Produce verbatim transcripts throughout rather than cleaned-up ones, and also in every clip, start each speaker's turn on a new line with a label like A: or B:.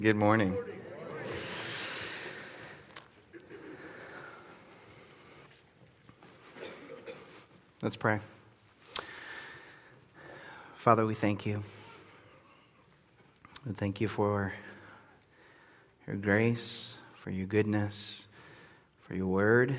A: Good morning. Let's pray. Father, we thank you. We thank you for your grace, for your goodness, for your word,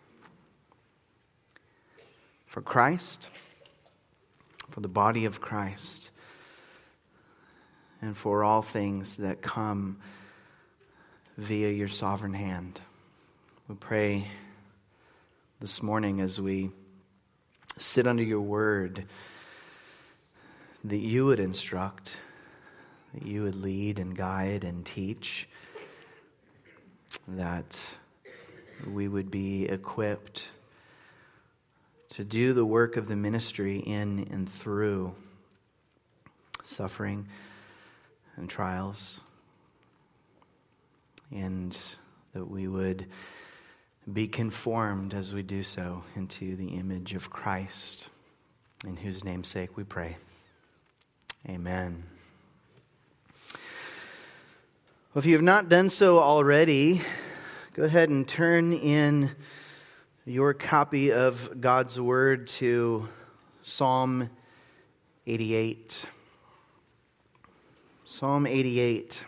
A: for Christ, for the body of Christ, and for all things that come via your sovereign hand. We pray this morning as we sit under your word that you would instruct, that you would lead and guide and teach, that we would be equipped to do the work of the ministry in and through suffering and trials, and that we would be conformed as we do so into the image of Christ, in whose name's sake we pray. Amen. Well, if you have not done so already, go ahead and turn in your copy of God's Word to Psalm eighty-eight. Psalm eighty-eight.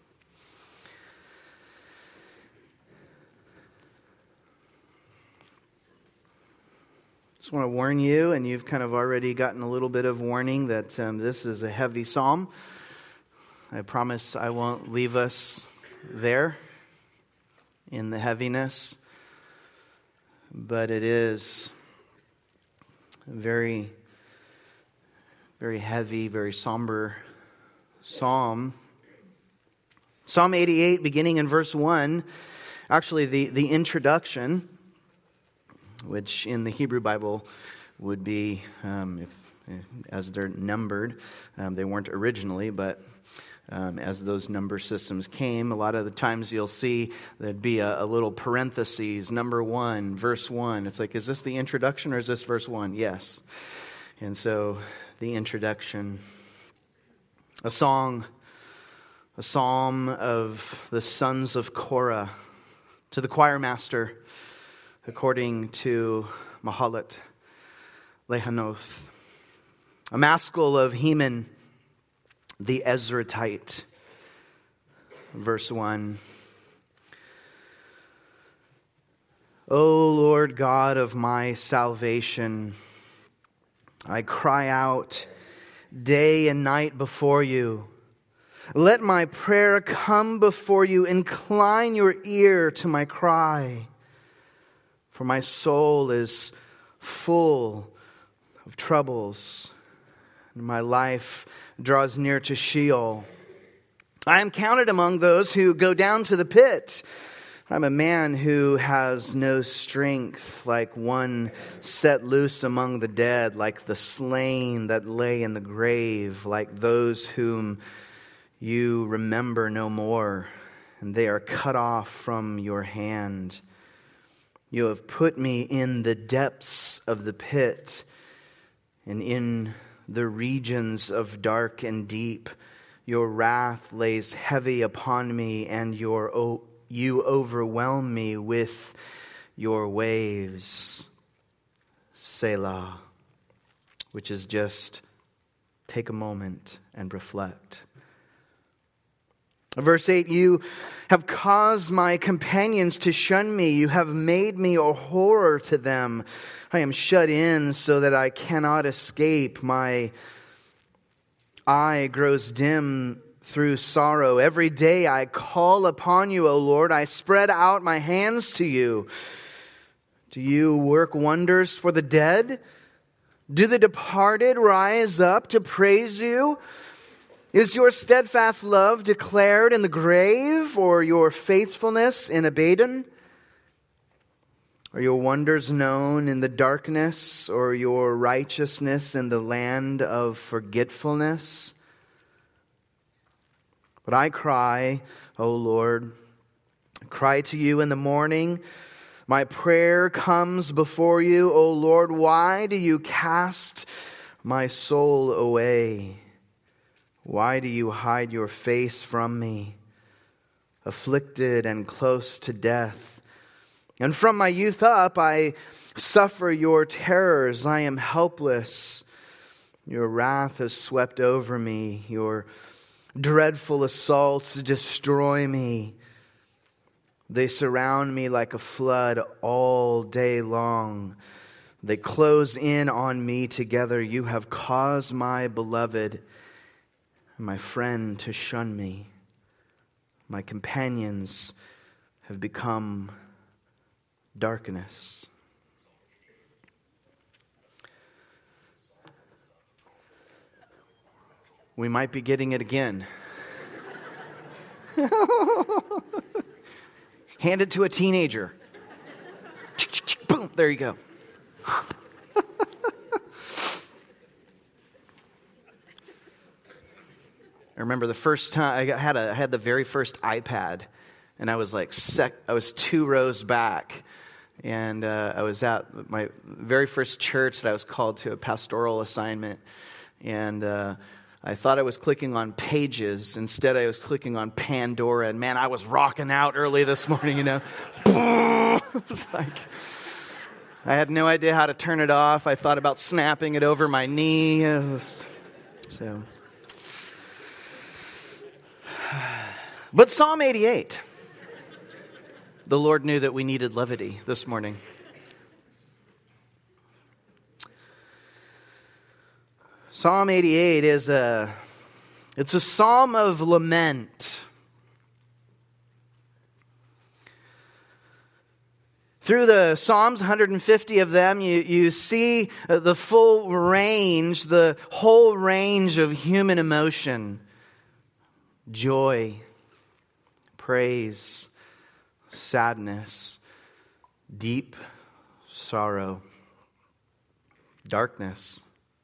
A: Just want to warn you, and you've kind of already gotten a little bit of warning, that um, this is a heavy psalm. I promise I won't leave us there in the heaviness, but it is very, very heavy, very somber psalm. Psalm eighty-eight, beginning in verse one, actually the, the introduction, which in the Hebrew Bible would be, um, if, as they're numbered, um, they weren't originally, but um, as those number systems came, a lot of the times you'll see there'd be a, a little parentheses, number one, verse one. It's like, is this the introduction or is this verse one? Yes. And so the introduction, a song, a psalm of the sons of Korah to the choir master, according to Mahalat Lehanoth. A maskil of Heman, the Ezratite. Verse one. O Lord God of my salvation, I cry out day and night before you. Let my prayer come before you. Incline your ear to my cry. For my soul is full of troubles, and my life draws near to Sheol. I am counted among those who go down to the pit. I'm a man who has no strength, like one set loose among the dead, like the slain that lay in the grave, like those whom you remember no more, and they are cut off from your hand. You have put me in the depths of the pit, and in the regions of dark and deep. Your wrath lays heavy upon me, and your o- you overwhelm me with your waves. Selah, which is just take a moment and reflect. Verse eight, you have caused my companions to shun me. You have made me a horror to them. I am shut in so that I cannot escape. My eye grows dim through sorrow. Every day I call upon you, O Lord. I spread out my hands to you. Do you work wonders for the dead? Do the departed rise up to praise you? Is your steadfast love declared in the grave, or your faithfulness in Abaddon? Are your wonders known in the darkness, or your righteousness in the land of forgetfulness? But I cry, O Lord, I cry to you in the morning. My prayer comes before you, O Lord. Why do you cast my soul away? Why do you hide your face from me? afflicted and close to death. And from my youth up I suffer your terrors. I am helpless. Your wrath has swept over me. Your dreadful assaults destroy me. They surround me like a flood all day long. They close in on me together. You have caused my beloved, my friend, to shun me. My companions have become darkness. We might be getting it again. Hand it to a teenager. Boom, there you go. I remember the first time I had a I had the very first iPad, and I was like sec, I was two rows back, and uh, I was at my very first church that I was called to a pastoral assignment, and uh, I thought I was clicking on Pages. Instead, I was clicking on Pandora, and man, I was rocking out early this morning. You know, it was like I had no idea how to turn it off. I thought about snapping it over my knee. It was, so. But Psalm eighty-eight, the Lord knew that we needed levity this morning. Psalm eighty-eight is a, it's a psalm of lament. Through the Psalms, one hundred fifty of them, you, you see the full range, the whole range of human emotion. Joy, praise, sadness, deep sorrow, darkness.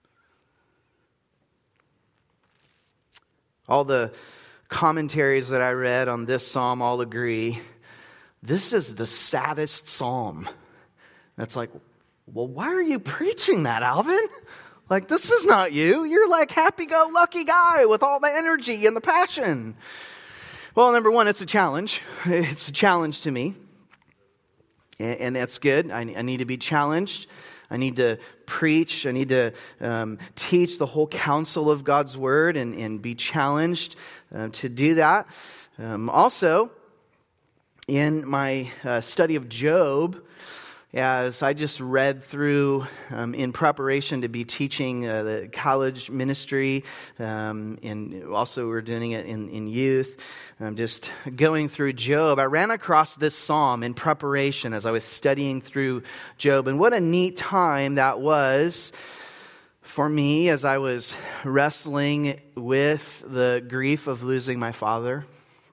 A: All the commentaries that I read on this psalm all agree, this is the saddest psalm. And it's like, well, why are you preaching that, Alvin? Like, this is not you. You're like happy-go-lucky guy with all the energy and the passion. Well, number one, it's a challenge. It's a challenge to me. And that's good. I need to be challenged. I need to preach. I need to um, teach the whole counsel of God's Word and, and be challenged uh, to do that. Um, also, in my uh, study of Job, as I just read through um, in preparation to be teaching uh, the college ministry, um, and also we're doing it in, in youth, um, just going through Job, I ran across this psalm in preparation as I was studying through Job. And what a neat time that was for me as I was wrestling with the grief of losing my father.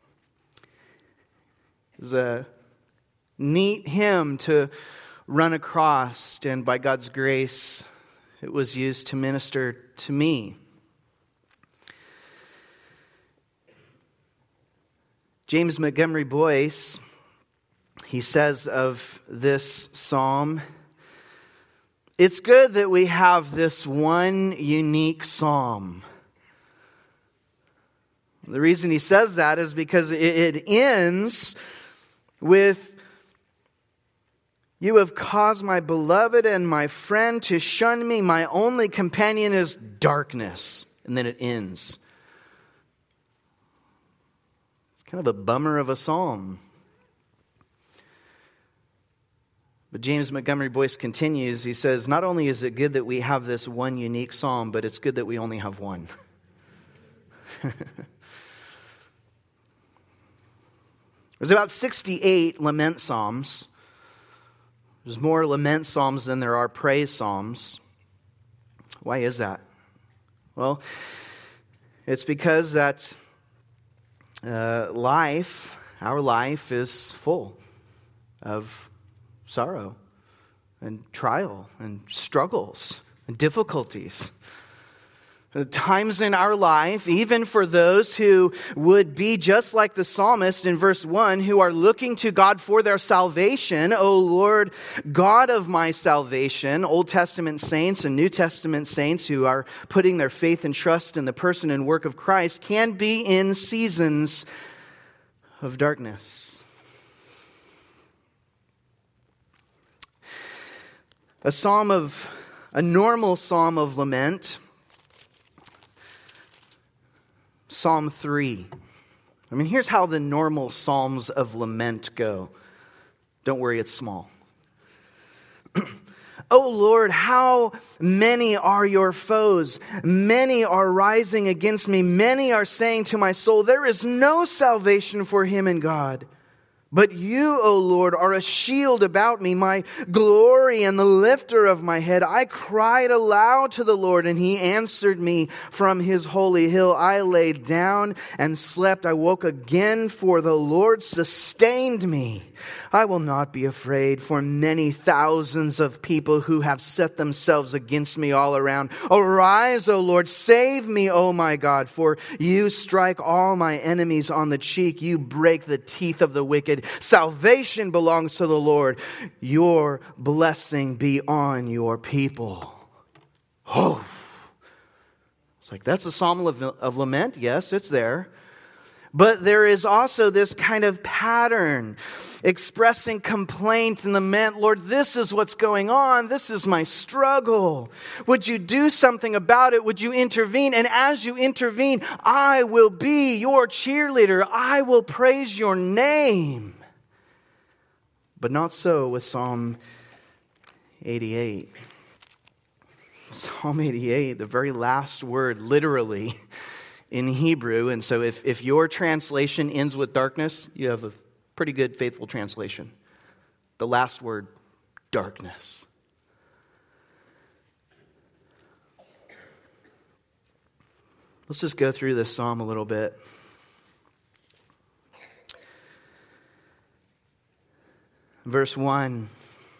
A: It was a neat hymn to run across, and by God's grace, it was used to minister to me. James Montgomery Boyce, he says of this psalm, it's good that we have this one unique psalm. The reason he says that is because it, it ends with, you have caused my beloved and my friend to shun me. My only companion is darkness. And then it ends. It's kind of a bummer of a psalm. But James Montgomery Boyce continues. He says, not only is it good that we have this one unique psalm, but it's good that we only have one. There's about sixty-eight lament psalms. There's more lament psalms than there are praise psalms. Why is that? Well, it's because that uh, life, our life is full of sorrow and trial and struggles and difficulties. Times in our life, even for those who would be just like the psalmist in verse one, who are looking to God for their salvation. O Lord, God of my salvation. Old Testament saints and New Testament saints who are putting their faith and trust in the person and work of Christ can be in seasons of darkness. A psalm of, a normal psalm of lament, Psalm three. I mean, here's how the normal psalms of lament go. Don't worry, it's small. O Lord, how many are your foes? Many are rising against me. Many are saying to my soul, there is no salvation for him in God. But you, O Lord, are a shield about me, my glory and the lifter of my head. I cried aloud to the Lord, and he answered me from his holy hill. I lay down and slept. I woke again, for the Lord sustained me. I will not be afraid for many thousands of people who have set themselves against me all around. Arise, O Lord, save me, O my God, for you strike all my enemies on the cheek. You break the teeth of the wicked. Salvation belongs to the Lord. Your blessing be on your people. Oh, it's like, that's a psalm of, of lament. Yes, it's there. But there is also this kind of pattern expressing complaint and lament. Lord, this is what's going on. This is my struggle. Would you do something about it? Would you intervene? And as you intervene, I will be your cheerleader. I will praise your name. But not so with Psalm eighty-eight. Psalm eighty-eight, the very last word, literally, in Hebrew. And so if, if your translation ends with darkness, you have a pretty good faithful translation. The last word, darkness. Let's just go through this psalm a little bit. Verse one.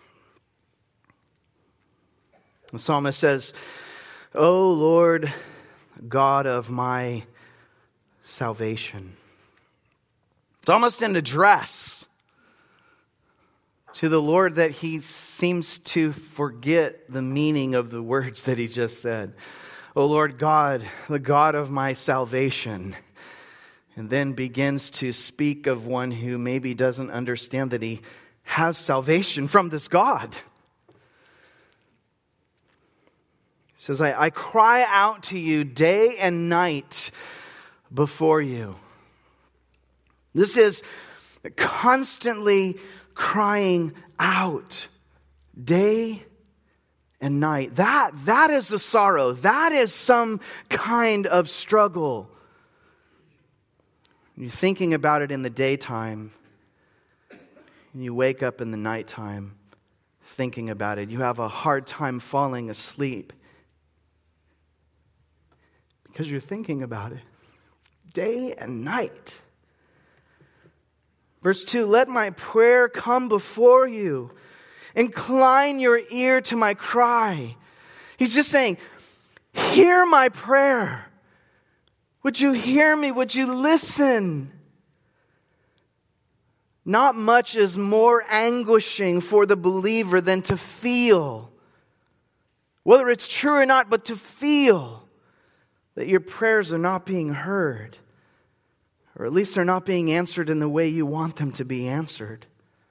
A: The psalmist says, O Lord, God of my salvation. It's almost an address to the Lord that he seems to forget the meaning of the words that he just said. O Lord God, the God of my salvation. And then begins to speak of one who maybe doesn't understand that he has salvation from this God. He says, I, I cry out to you day and night before you. This is constantly crying out day and night. That, that is a sorrow. That is some kind of struggle. You're thinking about it in the daytime, and you wake up in the nighttime thinking about it. You have a hard time falling asleep because you're thinking about it day and night. Verse two, let my prayer come before you. Incline your ear to my cry. He's just saying, hear my prayer. Would you hear me? Would you listen? Not much is more anguishing for the believer than to feel, whether it's true or not, but to feel that your prayers are not being heard, or at least they're not being answered in the way you want them to be answered.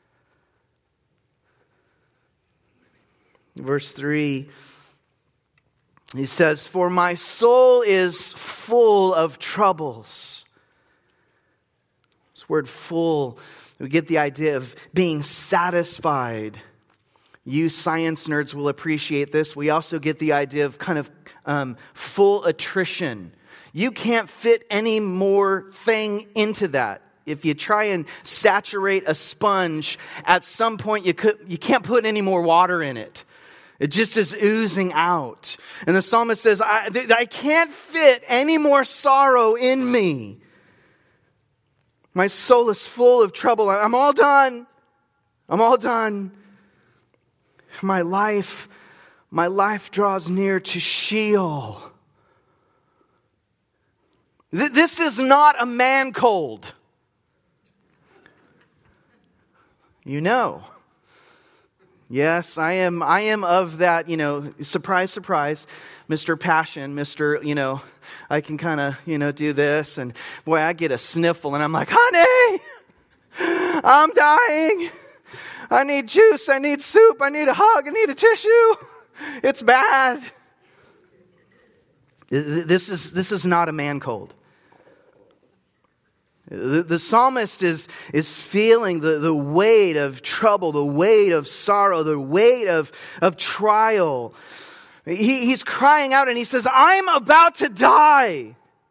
A: Verse three, he says, for my soul is full of troubles. This word full, we get the idea of being satisfied. You science nerds will appreciate this. We also get the idea of kind of um, full attrition. You can't fit any more thing into that. If you try and saturate a sponge, at some point you could you can't put any more water in it. It just is oozing out. And the psalmist says, I, I can't fit any more sorrow in me. My soul is full of trouble. I'm all done. I'm all done. My life, my life draws near to Sheol. Th- this is not a man cold. You know. Yes, I am I am of that, you know, surprise, surprise, Mister Passion, Mister, you know, I can kind of, you know, do this. And boy, I get a sniffle and I'm like, honey, I'm dying. I need juice. I need soup. I need a hug. I need a tissue. It's bad. This is, this is not a man cold. The, the psalmist is, is feeling the, the weight of trouble, the weight of sorrow, the weight of, of trial. He, he's crying out and he says, I'm about to die.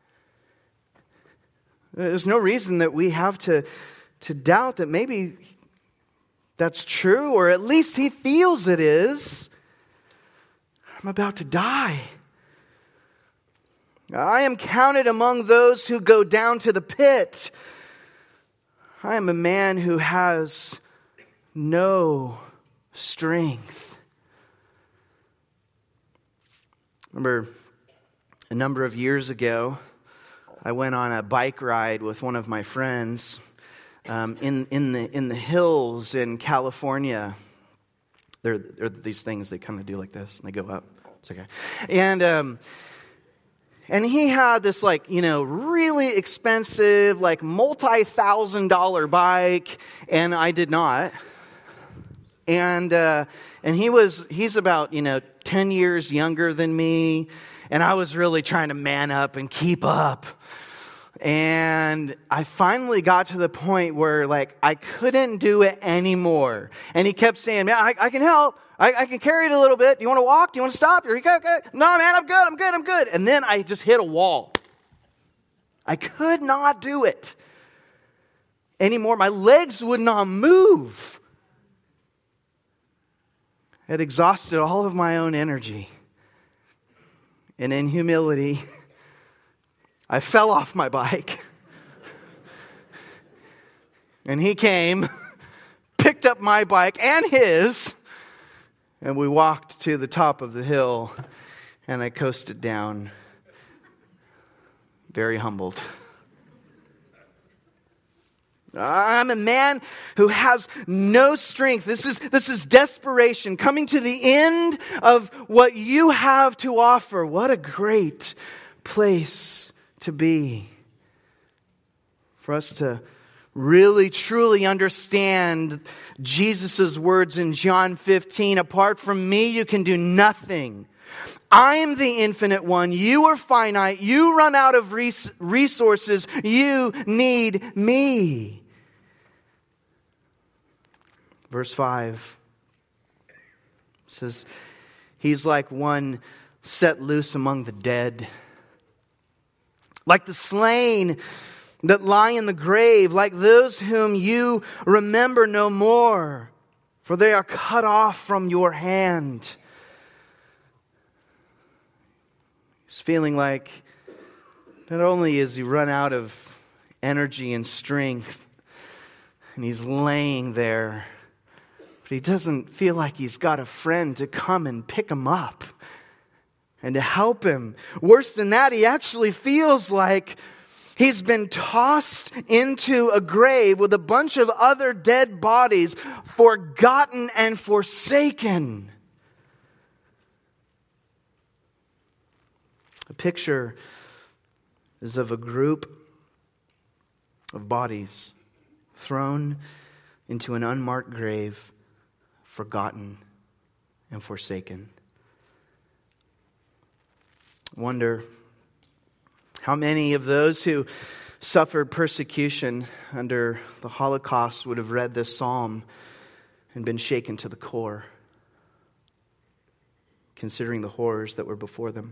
A: There's no reason that we have to, to doubt that maybe that's true, or at least he feels it is. I'm about to die. I am counted among those who go down to the pit. I am a man who has no strength. Remember, a number of years ago, I went on a bike ride with one of my friends um, in in the in the hills in California. There, there are these things they kind of do like this, and they go up. It's okay, and. Um, And he had this, like, you know, really expensive, like, multi-thousand dollar bike, and I did not. And uh, and he was, he's about, you know, ten years younger than me, and I was really trying to man up and keep up. And I finally got to the point where, like, I couldn't do it anymore. And he kept saying, man, I, I can help. I, I can carry it a little bit. Do you want to walk? Do you want to stop? Are you okay? Okay? No, man, I'm good. I'm good. I'm good. And then I just hit a wall. I could not do it anymore. My legs would not move. I had exhausted all of my own energy. And in humility, I fell off my bike. And he came, picked up my bike and his, and we walked to the top of the hill, and I coasted down, very humbled. I'm a man who has no strength. This is, this is desperation, coming to the end of what you have to offer. What a great place to be. For us to really, truly understand Jesus' words in John fifteen, apart from me, you can do nothing. I am the infinite one. You are finite. You run out of res- resources. You need me. Verse five says, he's like one set loose among the dead, like the slain that lie in the grave, like those whom you remember no more, for they are cut off from your hand. He's feeling like not only is he run out of energy and strength, and he's laying there, but he doesn't feel like he's got a friend to come and pick him up and to help him. Worse than that, he actually feels like he's been tossed into a grave with a bunch of other dead bodies, forgotten and forsaken. The picture is of a group of bodies thrown into an unmarked grave, forgotten and forsaken. I wonder how many of those who suffered persecution under the Holocaust would have read this psalm and been shaken to the core, considering the horrors that were before them.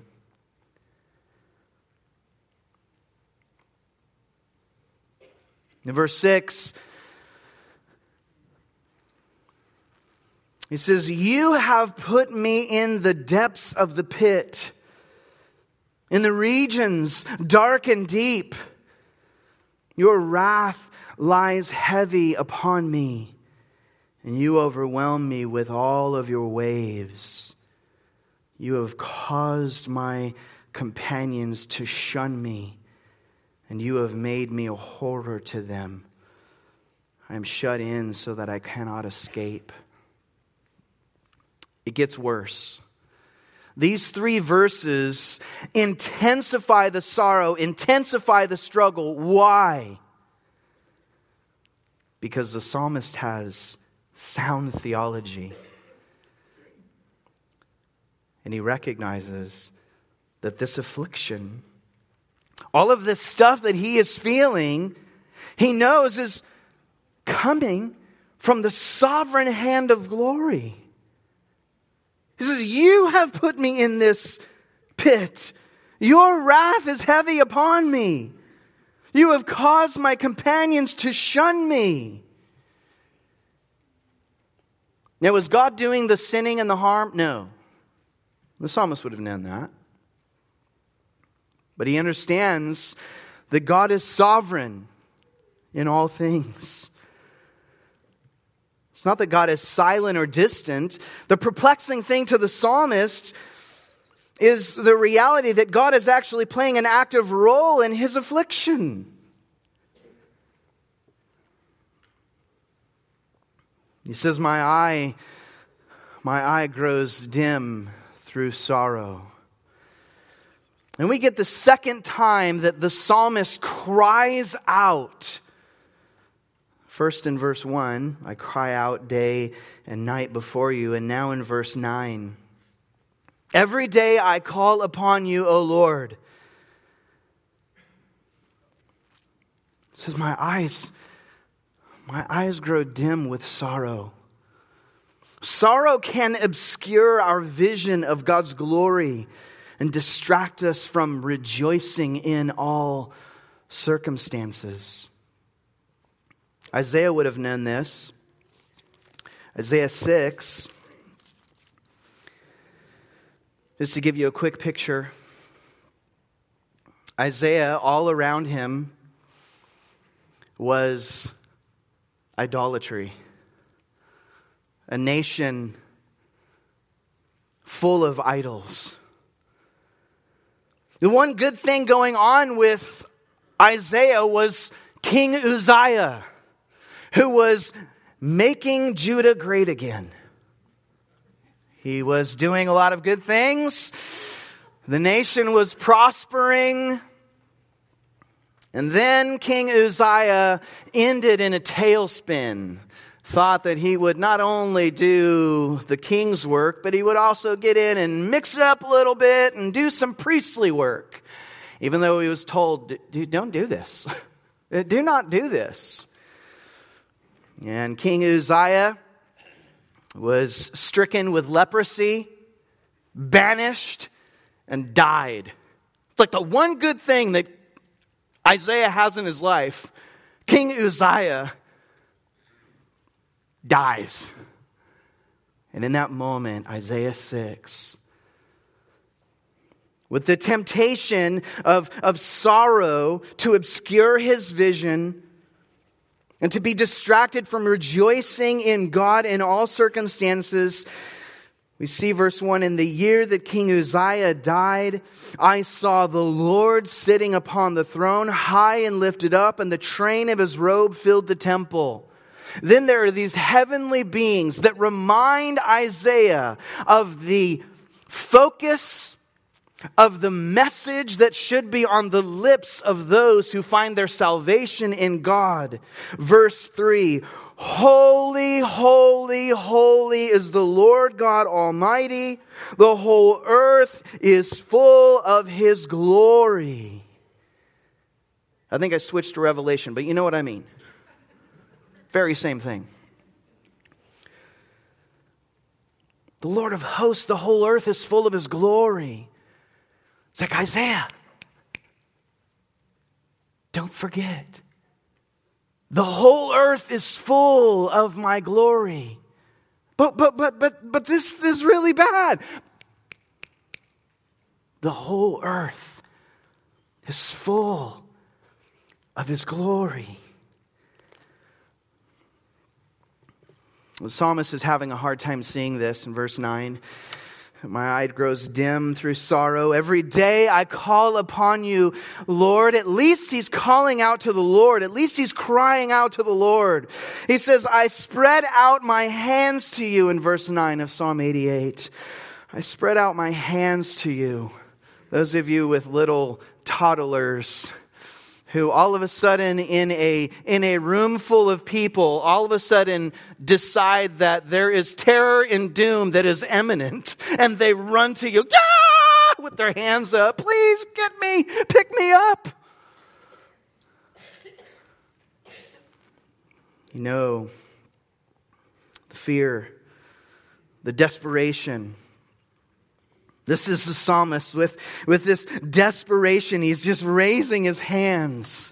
A: In verse six, he says, you have put me in the depths of the pit, in the regions dark and deep. Your wrath lies heavy upon me, and you overwhelm me with all of your waves. You have caused my companions to shun me, and you have made me a horror to them. I am shut in so that I cannot escape. It gets worse. These three verses intensify the sorrow, intensify the struggle. Why? because the psalmist has sound theology. And he recognizes that this affliction, all of this stuff that he is feeling, he knows is coming from the sovereign hand of glory. He says, you have put me in this pit. Your wrath is heavy upon me. You have caused my companions to shun me. Now, was God doing the sinning and the harm? No. The psalmist would have known that. But he understands that God is sovereign in all things. It's not that God is silent or distant. The perplexing thing to the psalmist is the reality that God is actually playing an active role in his affliction. He says, my eye, my eye grows dim through sorrow. And we get the second time that the psalmist cries out. First in verse one, I cry out day and night before you. And now in verse nine, every day I call upon you, O Lord. It says, my eyes, my eyes grow dim with sorrow. Sorrow can obscure our vision of God's glory and distract us from rejoicing in all circumstances. Isaiah would have known this. Isaiah six. Just to give you a quick picture. Isaiah, all around him was idolatry. A nation full of idols. The one good thing going on with Isaiah was King Uzziah, who was making Judah great again. He was doing a lot of good things. The nation was prospering. And then King Uzziah ended in a tailspin. Thought that he would not only do the king's work, but he would also get in and mix it up a little bit and do some priestly work. Even though he was told, dude, don't do this. Do not do this. And King Uzziah was stricken with leprosy, banished, and died. It's like the one good thing that Isaiah has in his life. King Uzziah dies. And in that moment, Isaiah six, with the temptation of, of sorrow to obscure his vision and to be distracted from rejoicing in God in all circumstances, we see verse one, in the year that King Uzziah died, I saw the Lord sitting upon the throne, high and lifted up, and the train of his robe filled the temple. Then there are these heavenly beings that remind Isaiah of the focus of the message that should be on the lips of those who find their salvation in God. Verse three, holy, holy, holy is the Lord God Almighty. The whole earth is full of His glory. I think I switched to Revelation, but you know what I mean. Very same thing. The Lord of hosts, the whole earth is full of His glory. It's like, Isaiah, don't forget. The whole earth is full of my glory. But but but but but this is really bad. The whole earth is full of His glory. The psalmist is having a hard time seeing this in verse nine. My eye grows dim through sorrow. Every day I call upon you, Lord. At least he's calling out to the Lord. At least he's crying out to the Lord. He says, I spread out my hands to you in verse nine of Psalm eighty-eight. I spread out my hands to you. Those of you with little toddlers who all of a sudden in a, in a room full of people, all of a sudden decide that there is terror and doom that is imminent, and they run to you, ah! With their hands up, please get me, pick me up. You know, the fear, the desperation. This is the psalmist with, with this desperation. He's just raising his hands.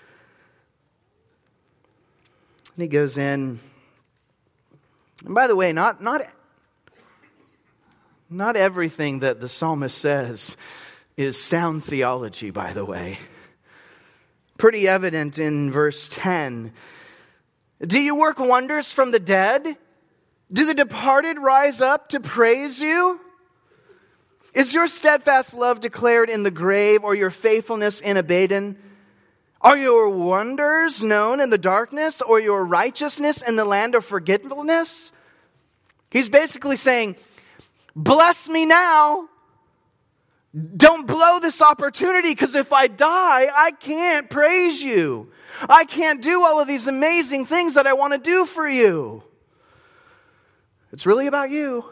A: And he goes in. And by the way, not, not, not everything that the psalmist says is sound theology, by the way. Pretty evident in verse ten. Do you work wonders from the dead? Do the departed rise up to praise you? Is your steadfast love declared in the grave, or your faithfulness in Abaddon? Are your wonders known in the darkness, or your righteousness in the land of forgetfulness? He's basically saying, bless me now. Don't blow this opportunity, because if I die, I can't praise you. I can't do all of these amazing things that I want to do for you. It's really about you.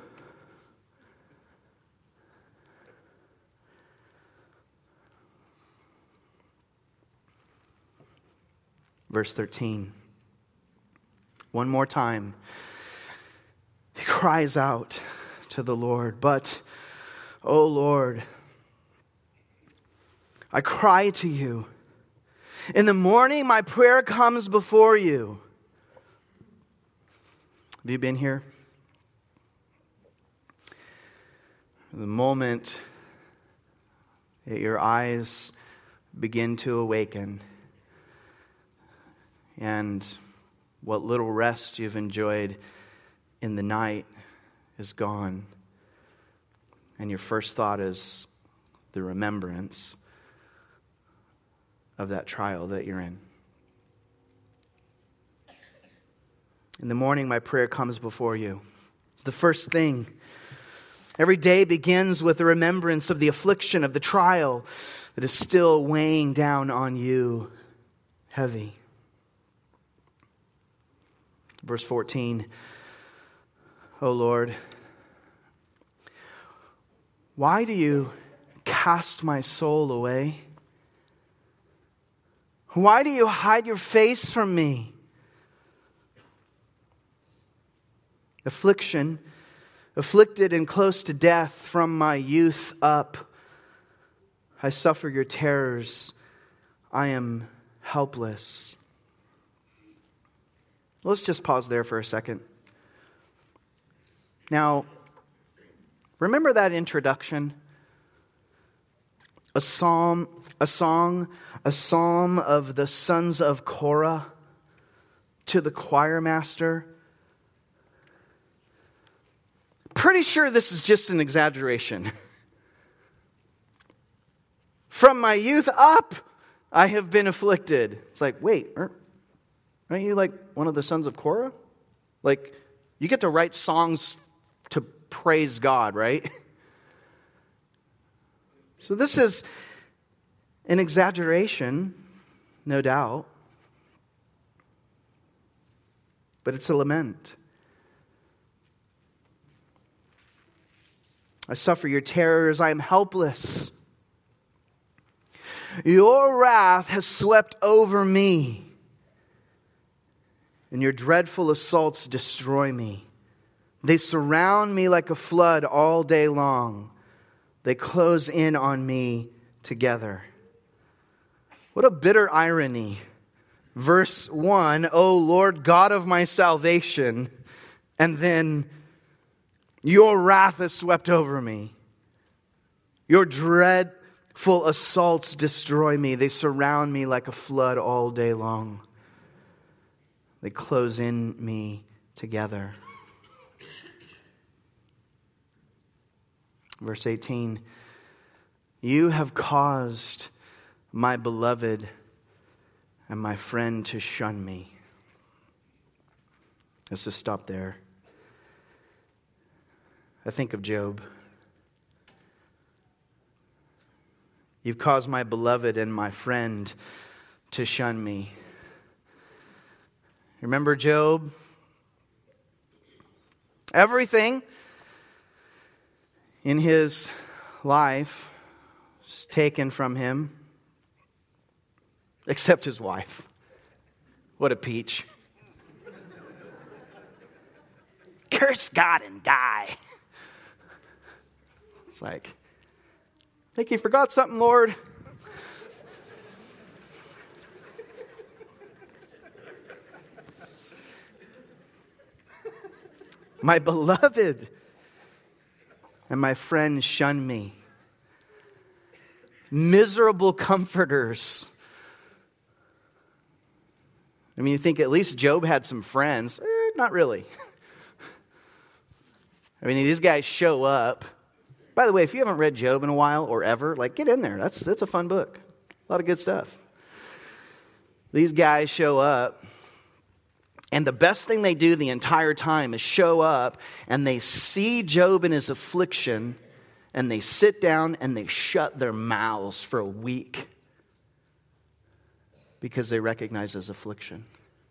A: Verse thirteen. One more time. He cries out to the Lord, but, O Lord, I cry to you. In the morning my prayer comes before you. Have you been here? The moment that your eyes begin to awaken, and what little rest you've enjoyed in the night is gone, and your first thought is the remembrance of that trial that you're in. In the morning, my prayer comes before you. It's the first thing. Every day begins with the remembrance of the affliction, of the trial that is still weighing down on you heavy. Verse fourteen, O Lord, why do you cast my soul away? Why do you hide your face from me? Affliction, afflicted and close to death from my youth up. I suffer your terrors. I am helpless. Let's just pause there for a second. Now, remember that introduction? A psalm, a song, a psalm of the sons of Korah to the choir master. Pretty sure this is just an exaggeration. From my youth up, I have been afflicted. It's like, wait, aren't aren't you like one of the sons of Korah? Like, you get to write songs to praise God, right? So this is an exaggeration, no doubt. But it's a lament. I suffer your terrors. I am helpless. Your wrath has swept over me, and your dreadful assaults destroy me. They surround me like a flood all day long. They close in on me together. What a bitter irony. Verse one, O Lord God of my salvation, and then your wrath has swept over me. Your dreadful assaults destroy me. They surround me like a flood all day long. They close in me together. Verse eighteen, you have caused my beloved and my friend to shun me. Let's just stop there. I think of Job. You've caused my beloved and my friend to shun me. Remember Job? Everything in his life was taken from him except his wife. What a peach. Curse God and die. It's like, I think you forgot something, Lord. My beloved and my friends shun me. Miserable comforters. I mean, you think at least Job had some friends. Eh, not really. I mean, these guys show up. By the way, if you haven't read Job in a while or ever, like, get in there. That's that's a fun book. A lot of good stuff. These guys show up. And the best thing they do the entire time is show up and they see Job in his affliction and they sit down and they shut their mouths for a week because they recognize his affliction.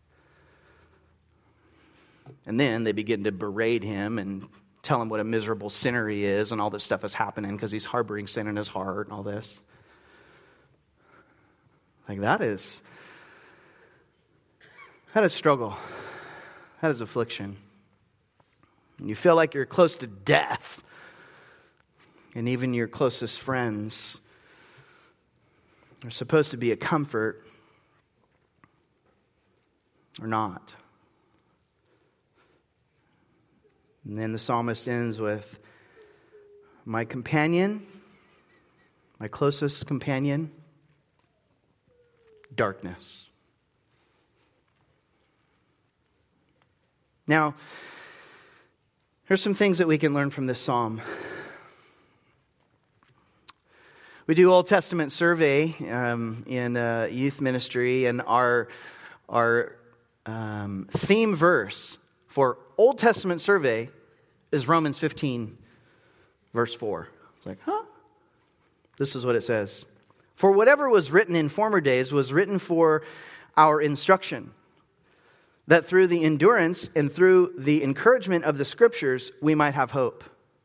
A: And then they begin to berate him and tell him what a miserable sinner he is and all this stuff is happening because he's harboring sin in his heart and all this. Like that is... That is struggle. That is affliction. And you feel like you're close to death. And even your closest friends are supposed to be a comfort or not. And then the psalmist ends with, my companion, my closest companion, darkness. Now, here's some things that we can learn from this psalm. We do Old Testament survey um, in uh, youth ministry, and our our um, theme verse for Old Testament survey is Romans fifteen, verse four. It's like, huh? This is what it says. For whatever was written in former days was written for our instruction, that through the endurance and through the encouragement of the Scriptures, we might have hope.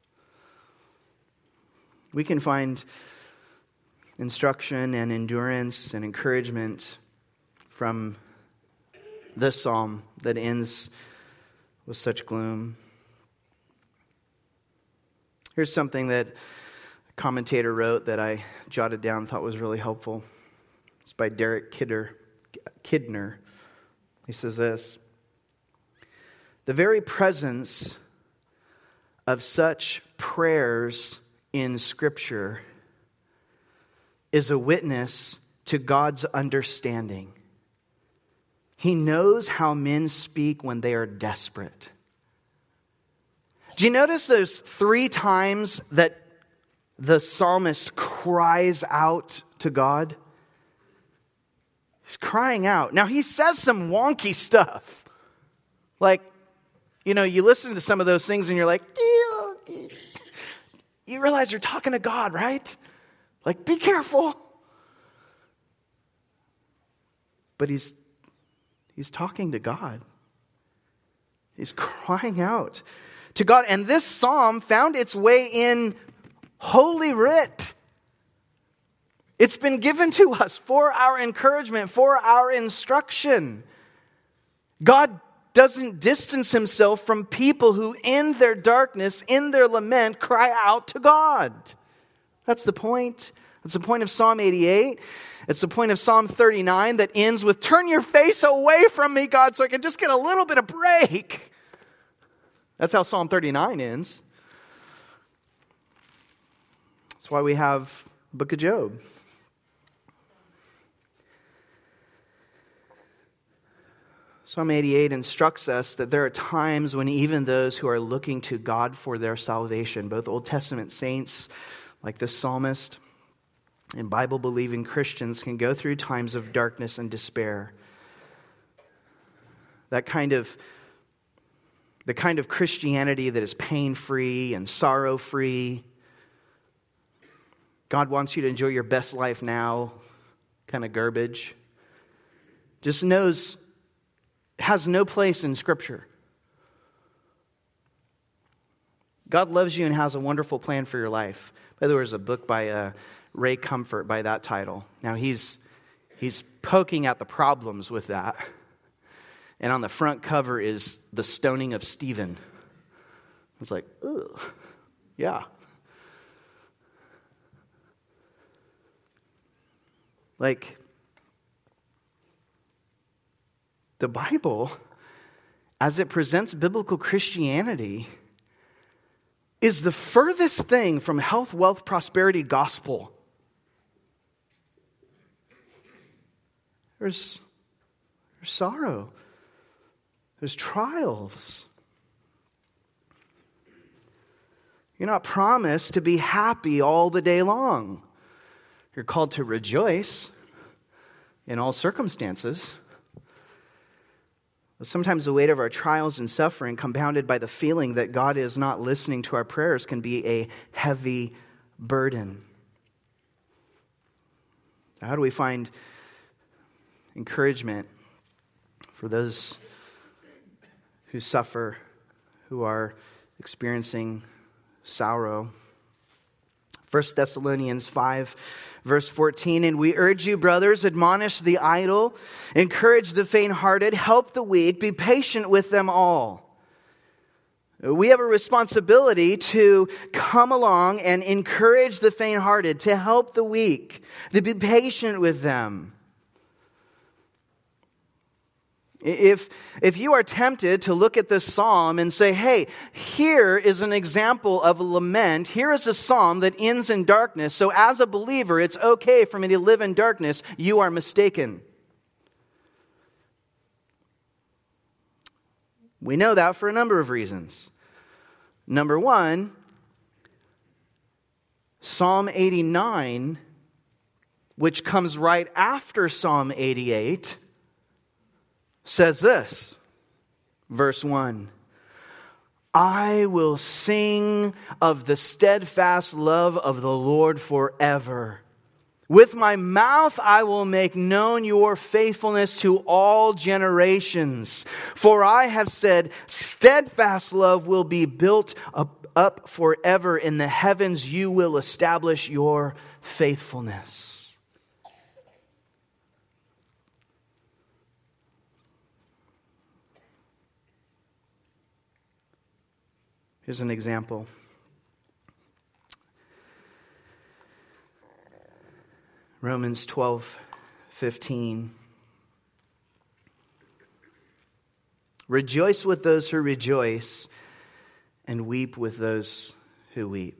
A: We can find instruction and endurance and encouragement from this psalm that ends with such gloom. Here's something that a commentator wrote that I jotted down and thought was really helpful. It's by Derek Kidder, Kidner. He says this: the very presence of such prayers in Scripture is a witness to God's understanding. He knows how men speak when they are desperate. Do you notice those three times that the psalmist cries out to God? He's crying out. Now, he says some wonky stuff. Like, you know, you listen to some of those things and you're like, you realize you're talking to God, right? Like, be careful. But he's he's talking to God. He's crying out to God. And this psalm found its way in Holy Writ. It's been given to us for our encouragement, for our instruction. God doesn't distance himself from people who in their darkness, in their lament, cry out to God. That's the point. That's the point of Psalm eighty-eight. It's the point of Psalm thirty-nine that ends with, turn your face away from me, God, so I can just get a little bit of break. That's how Psalm thirty-nine ends. That's why we have the book of Job. Psalm eighty-eight instructs us that there are times when even those who are looking to God for their salvation, both Old Testament saints like the psalmist and Bible-believing Christians, can go through times of darkness and despair. That kind of, the kind of Christianity that is pain-free and sorrow-free. God wants you to enjoy your best life now kind of garbage. just knows, has no place in Scripture. God loves you and has a wonderful plan for your life. By the way, there's a book by uh, Ray Comfort by that title. Now he's he's poking at the problems with that. And on the front cover is the stoning of Stephen. I was like, ugh, yeah. Like, the Bible, as it presents biblical Christianity, is the furthest thing from health, wealth, prosperity gospel. There's, there's sorrow. There's trials. You're not promised to be happy all the day long. You're called to rejoice in all circumstances. But sometimes the weight of our trials and suffering, compounded by the feeling that God is not listening to our prayers, can be a heavy burden. How do we find encouragement for those who suffer, who are experiencing sorrow? First Thessalonians five, verse fourteen, and we urge you, brothers, admonish the idle, encourage the faint-hearted, help the weak, be patient with them all. We have a responsibility to come along and encourage the faint-hearted, to help the weak, to be patient with them. If, if you are tempted to look at this psalm and say, hey, here is an example of a lament, here is a psalm that ends in darkness, so as a believer it's okay for me to live in darkness, you are mistaken. We know that for a number of reasons. Number one, Psalm eighty-nine, which comes right after Psalm eighty-eight, says this, verse one, I will sing of the steadfast love of the Lord forever. With my mouth I will make known your faithfulness to all generations. For I have said, steadfast love will be built up, up forever. In the heavens you will establish your faithfulness. Here's an example. Romans twelve fifteen. Rejoice with those who rejoice, and weep with those who weep.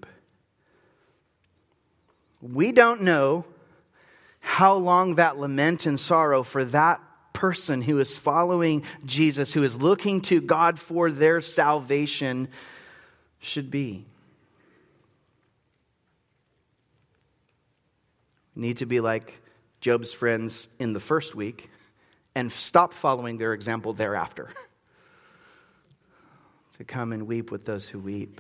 A: We don't know how long that lament and sorrow for that person who is following Jesus, who is looking to God for their salvation, should be. We need to be like Job's friends in the first week and stop following their example thereafter. To come and weep with those who weep.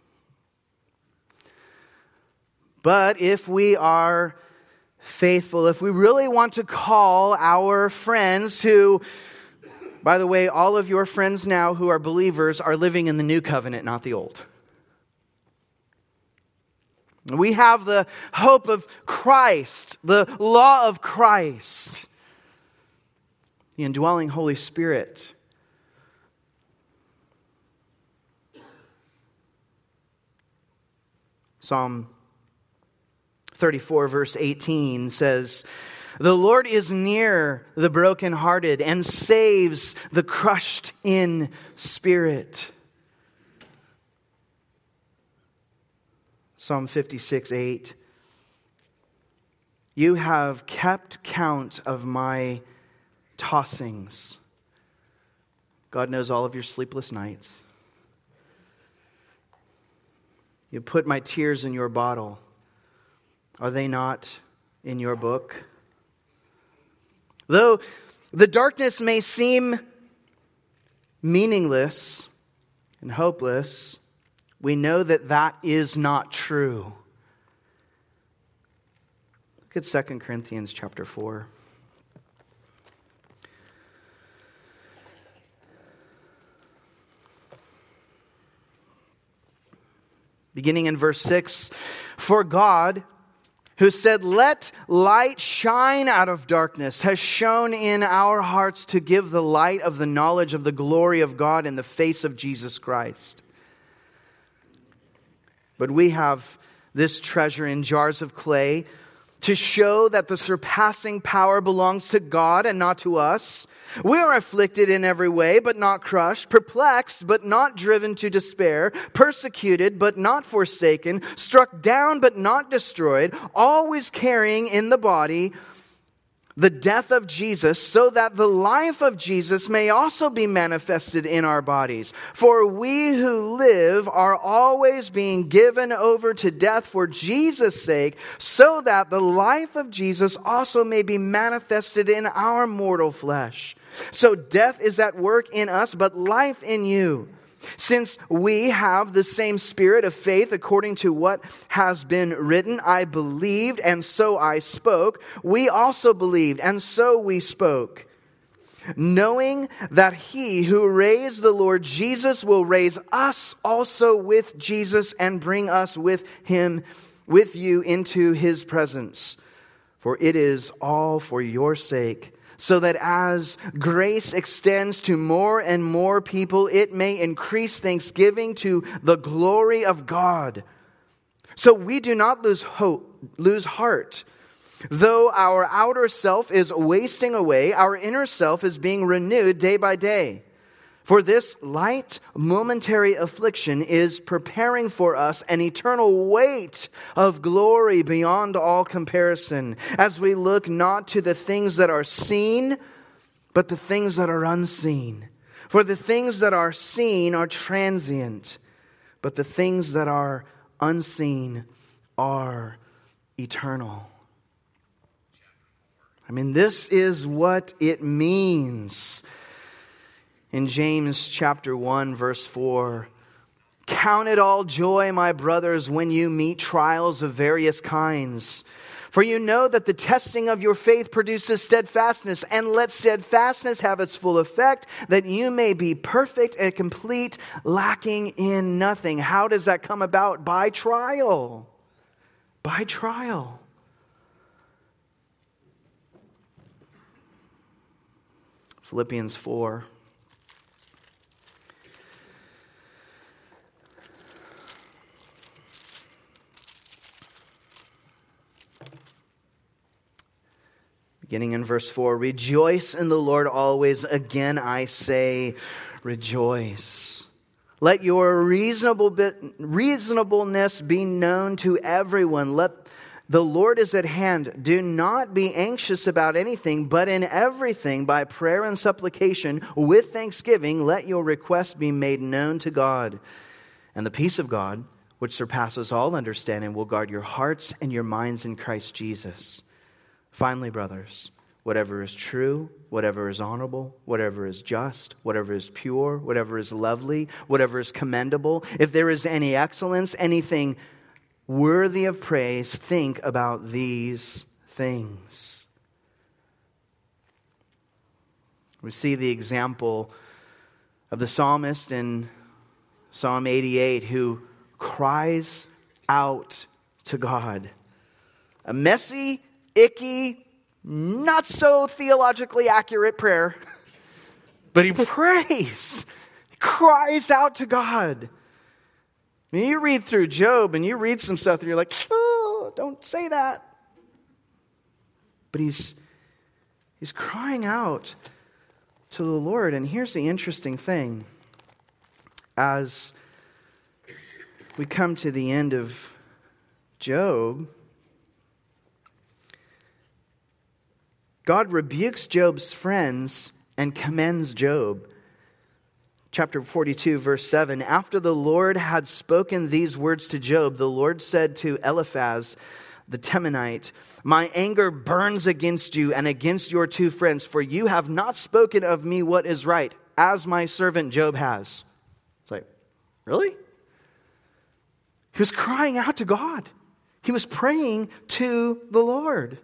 A: But if we are faithful, if we really want to call our friends who, by the way, all of your friends now who are believers are living in the new covenant, not the old. We have the hope of Christ, the law of Christ, the indwelling Holy Spirit. Psalm thirty-four, verse eighteen says, the Lord is near the brokenhearted and saves the crushed in spirit. Psalm fifty-six, eight. You have kept count of my tossings. God knows all of your sleepless nights. You put my tears in your bottle. Are they not in your book? Though the darkness may seem meaningless and hopeless, we know that that is not true. Look at Second Corinthians chapter four. Beginning in verse six, "For God, who said, 'Let light shine out of darkness,' has shone in our hearts to give the light of the knowledge of the glory of God in the face of Jesus Christ. But we have this treasure in jars of clay to show that the surpassing power belongs to God and not to us. We are afflicted in every way, but not crushed, perplexed, but not driven to despair, persecuted, but not forsaken, struck down, but not destroyed, always carrying in the body the death of Jesus, so that the life of Jesus may also be manifested in our bodies. For we who live are always being given over to death for Jesus' sake, so that the life of Jesus also may be manifested in our mortal flesh. So death is at work in us, but life in you. Since we have the same spirit of faith according to what has been written, I believed and so I spoke. We also believed and so we spoke. Knowing that he who raised the Lord Jesus will raise us also with Jesus and bring us with him, with you into his presence. For it is all for your sake, so that as grace extends to more and more people, it may increase thanksgiving to the glory of God. So we do not lose hope, lose heart. Though our outer self is wasting away, our inner self is being renewed day by day. For this light, momentary affliction is preparing for us an eternal weight of glory beyond all comparison, as we look not to the things that are seen, but the things that are unseen. For the things that are seen are transient, but the things that are unseen are eternal." I mean, this is what it means. In James chapter one, verse four, "Count it all joy, my brothers, when you meet trials of various kinds. For you know that the testing of your faith produces steadfastness, and let steadfastness have its full effect, that you may be perfect and complete, lacking in nothing." How does that come about? By trial. By trial. Philippians four. Beginning in verse four, "Rejoice in the Lord always. Again I say, rejoice. Let your reasonable bit, reasonableness be known to everyone. Let the Lord is at hand. Do not be anxious about anything, but in everything, by prayer and supplication, with thanksgiving, let your requests be made known to God. And the peace of God, which surpasses all understanding, will guard your hearts and your minds in Christ Jesus. Finally, brothers, whatever is true, whatever is honorable, whatever is just, whatever is pure, whatever is lovely, whatever is commendable, if there is any excellence, anything worthy of praise, think about these things." We see the example of the psalmist in Psalm eighty-eight who cries out to God. A messy, icky, not so theologically accurate prayer, but he prays, he cries out to God. I mean, you read through Job and you read some stuff and you're like, oh, don't say that. But he's he's crying out to the Lord. And here's the interesting thing. As we come to the end of Job, God rebukes Job's friends and commends Job. Chapter forty-two, verse seven, "After the Lord had spoken these words to Job, the Lord said to Eliphaz the Temanite, 'My anger burns against you and against your two friends, for you have not spoken of me what is right, as my servant Job has.'" It's like, really? He was crying out to God. He was praying to the Lord.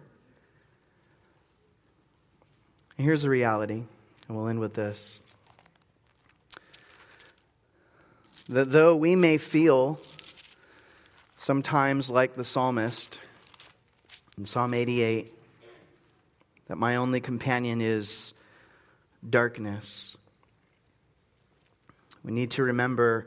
A: And here's the reality, and we'll end with this. That though we may feel Sometimes, like the psalmist in Psalm eighty-eight, that my only companion is darkness. We need to remember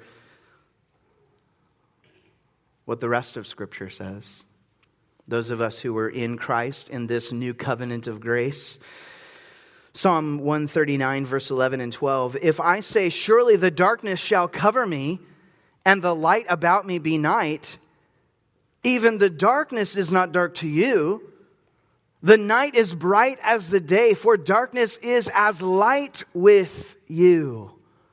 A: what the rest of Scripture says. Those of us who were in Christ in this new covenant of grace. Psalm one thirty-nine, verse eleven and twelve. If I say, surely the darkness shall cover me, and the light about me be night, even the darkness is not dark to you. The night is bright as the day, for darkness is as light with you.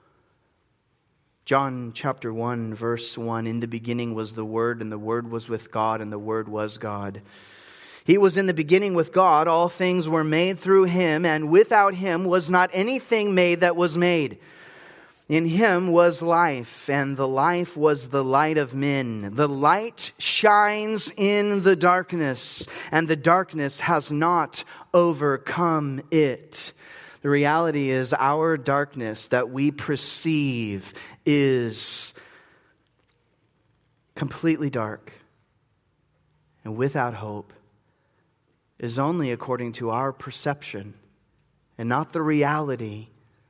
A: John chapter one, verse one, in the beginning was the Word, and the Word was with God, and the Word was God. He was in the beginning with God. All things were made through Him, and without Him was not anything made that was made. In Him was life, and the life was the light of men. The light shines in the darkness, and the darkness has not overcome it. The reality is our darkness that we perceive is completely dark and without hope is only according to our perception and not the reality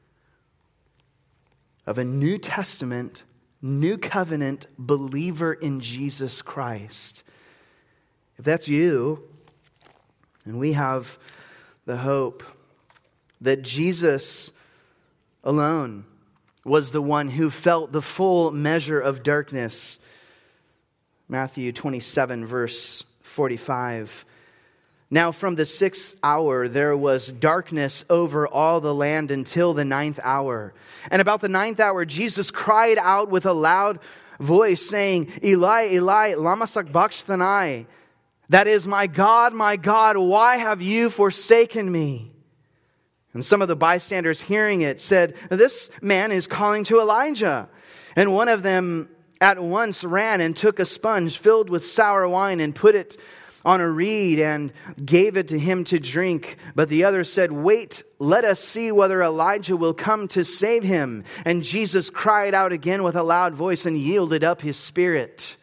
A: of a New Testament, New Covenant believer in Jesus Christ. If that's you, and we have the hope that Jesus alone was the one who felt the full measure of darkness. Matthew twenty-seven, verse forty-five. Now from the sixth hour there was darkness over all the land until the ninth hour. And about the ninth hour Jesus cried out with a loud voice, saying, Eli, Eli, lama sabachthani? That is, my God, my God, why have you forsaken me? And some of the bystanders hearing it said, this man is calling to Elijah. And one of them at once ran and took a sponge filled with sour wine and put it on a reed and gave it to him to drink. But the other said, wait, let us see whether Elijah will come to save him. And Jesus cried out again with a loud voice and yielded up his spirit.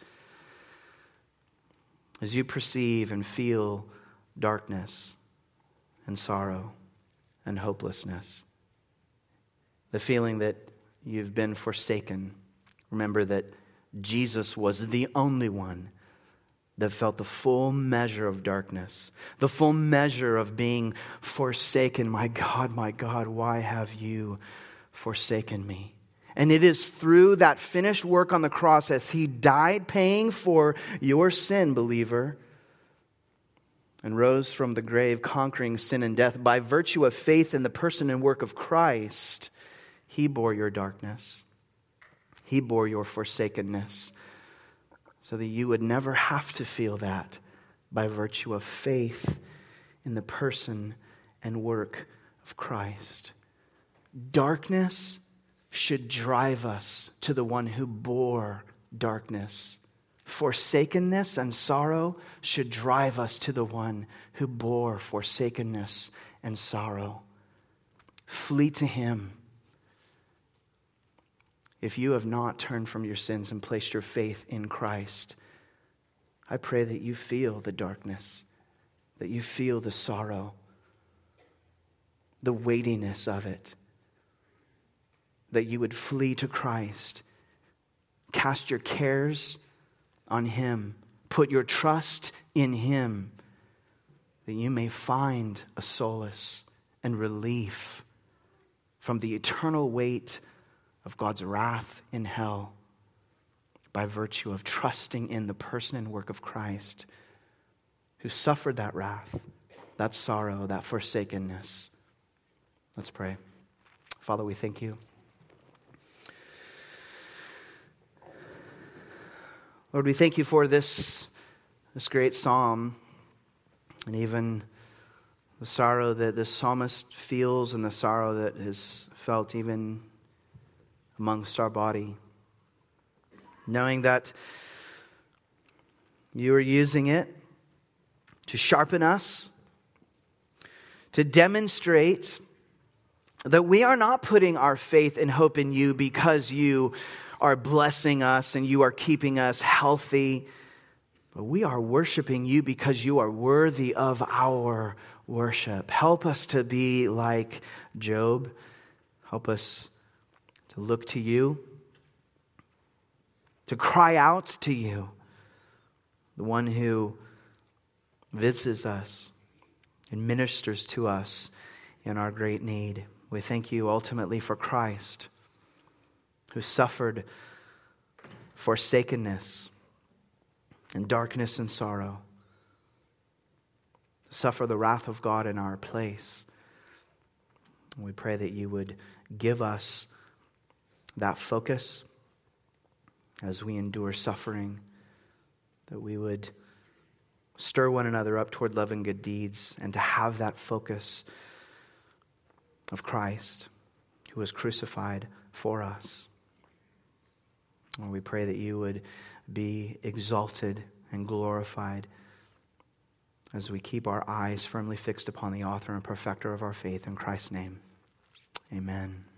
A: As you perceive and feel darkness and sorrow and hopelessness, the feeling that you've been forsaken, remember that Jesus was the only one that felt the full measure of darkness, the full measure of being forsaken. My God, my God, why have you forsaken me? And it is through that finished work on the cross as He died paying for your sin, believer, and rose from the grave conquering sin and death by virtue of faith in the person and work of Christ. He bore your darkness. He bore your forsakenness so that you would never have to feel that by virtue of faith in the person and work of Christ. Darkness should drive us to the one who bore darkness. Forsakenness and sorrow should drive us to the one who bore forsakenness and sorrow. Flee to Him. If you have not turned from your sins and placed your faith in Christ, I pray that you feel the darkness, that you feel the sorrow, the weightiness of it, that you would flee to Christ. Cast your cares on Him. Put your trust in Him, that you may find a solace and relief from the eternal weight of God's wrath in hell by virtue of trusting in the person and work of Christ, who suffered that wrath, that sorrow, that forsakenness. Let's pray. Father, we thank You. Lord, we thank You for this, this great psalm, and even the sorrow that this psalmist feels and the sorrow that is felt even amongst our body. Knowing that You are using it to sharpen us, to demonstrate that we are not putting our faith and hope in You because You are blessing us and You are keeping us healthy, But we are worshiping you because you are worthy of our worship. Help us to be like Job. Help us to look to you, to cry out to you, the one who visits us and ministers to us in our great need. We thank you ultimately for Christ, who suffered forsakenness and darkness and sorrow, to suffer the wrath of God in our place. And we pray that you would give us that focus as we endure suffering, that we would stir one another up toward love and good deeds, and to have that focus of Christ, who was crucified for us. And we pray that you would be exalted and glorified as we keep our eyes firmly fixed upon the author and perfecter of our faith. In Christ's name, amen.